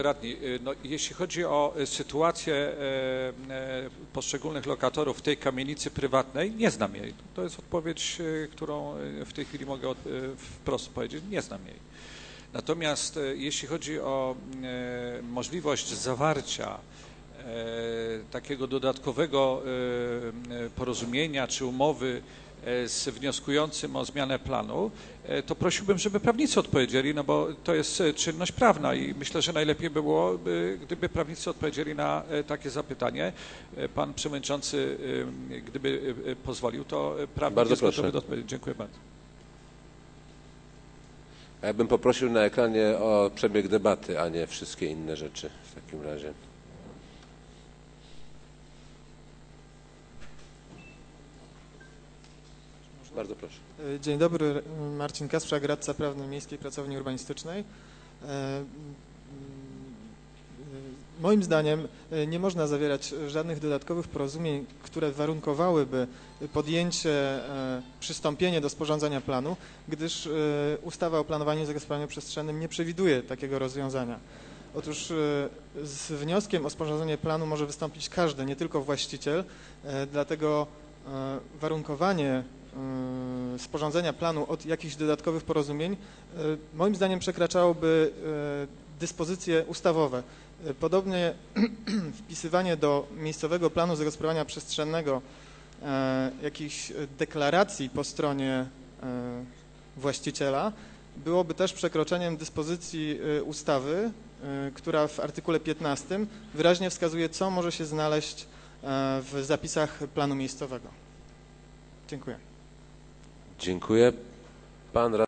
radni, no, jeśli chodzi o sytuację poszczególnych lokatorów w tej kamienicy prywatnej, nie znam jej. To jest odpowiedź, którą w tej chwili mogę wprost powiedzieć, nie znam jej. Natomiast jeśli chodzi o możliwość zawarcia takiego dodatkowego porozumienia czy umowy z wnioskującym o zmianę planu, to prosiłbym, żeby prawnicy odpowiedzieli, no bo to jest czynność prawna i myślę, że najlepiej było, gdyby prawnicy odpowiedzieli na takie zapytanie. Pan przewodniczący, gdyby pozwolił, to prawnik jest gotowy do odpowiedzi. Dziękuję bardzo. Ja bym poprosił na ekranie o przebieg debaty, a nie wszystkie inne rzeczy w takim razie. Bardzo proszę. Dzień dobry, Marcin Kasprzak, radca prawny Miejskiej Pracowni Urbanistycznej. Moim zdaniem nie można zawierać żadnych dodatkowych porozumień, które warunkowałyby podjęcie, przystąpienie do sporządzania planu, gdyż ustawa o planowaniu i zagospodarowaniu przestrzennym nie przewiduje takiego rozwiązania. Otóż z wnioskiem o sporządzenie planu może wystąpić każdy, nie tylko właściciel, dlatego warunkowanie sporządzenia planu od jakichś dodatkowych porozumień moim zdaniem przekraczałoby dyspozycje ustawowe. Podobnie wpisywanie do miejscowego planu zagospodarowania przestrzennego jakichś deklaracji po stronie właściciela byłoby też przekroczeniem dyspozycji ustawy, która w artykule 15 wyraźnie wskazuje, co może się znaleźć w zapisach planu miejscowego. Dziękuję. Dziękuję. Pan